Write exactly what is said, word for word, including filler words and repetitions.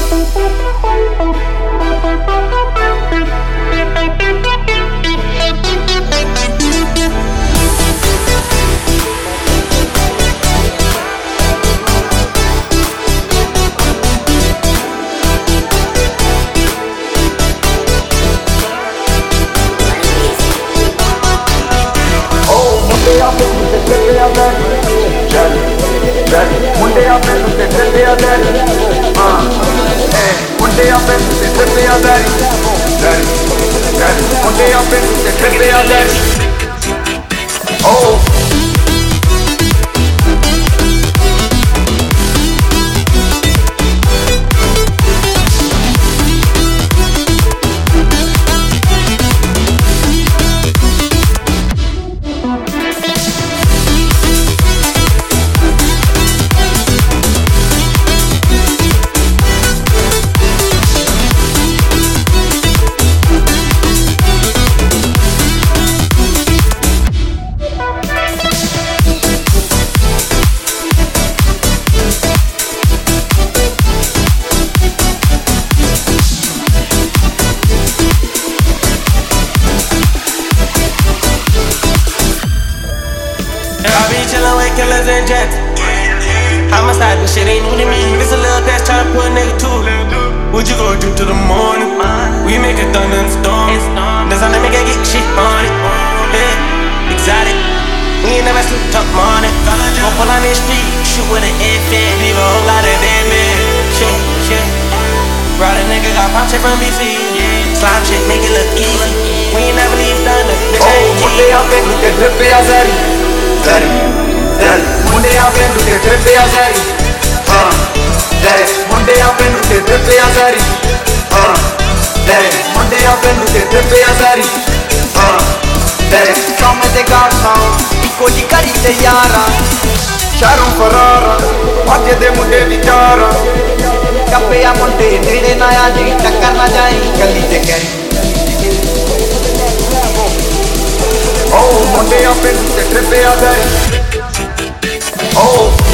Mundi apre tutte tre a daddy. Ah, eh, mundi apre tutte tre a daddy. Daddy, daddy. Mundi apre tutte tre a daddy. Oh. I be chillin' with killers and jets. Homicide and shit ain't new to me. This a little test tryna put a nigga to. What you gon' do to the morning? We make a thunder and storm. That's how they make it get shit on it. Yeah, exotic. We ain't never sleep top morning. Go pull on this street, shoot with an infant. Leave a whole lot of dead men. Shit, shit. Brought a nigga got pop shit from B C. Slime shit, make it look easy. We ain't never leave thunder. Bitch, I ain't Mundi apre tutte tre a daddy. Daddy, daddy. Mundi apre tutte tre a daddy. Ah, daddy. Mundi apre tutte tre a daddy. Ah, daddy. Mundi apre tutte tre a daddy. Ah, daddy. Come te garna, iko di karite yara. Sharon Ferrara, आगे दे मुंडे विचारा. कपे या मुंडे तेरे नया जी टक्कर ना जाए गली ते करी. Oh, मुंडे अपने तुझे ट्रिप पे आ जाए. Oh.